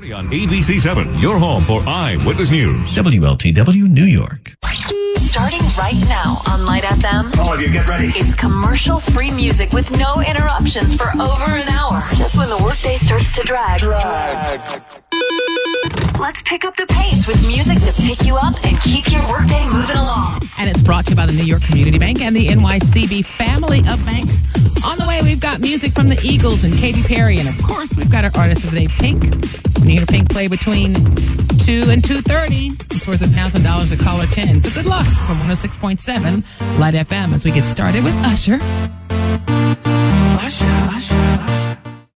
On ABC7, your home for Eyewitness News. WLTW New York. Starting right now on Light FM. All of you, get ready. It's commercial-free music with no interruptions for over an hour. Just when the workday starts to drag. Let's pick up the pace with music to pick you up and keep your workday moving along. And it's brought to you by the New York Community Bank and the NYCB family of banks. On the way, we've got music from the Eagles and Katy Perry. And, of course, we've got our artist of the day, Pink. When you hear Pink play between 2 and 2:30, it's worth $1,000 to caller 10. So good luck from 106.7 Light FM as we get started with Usher. Usher.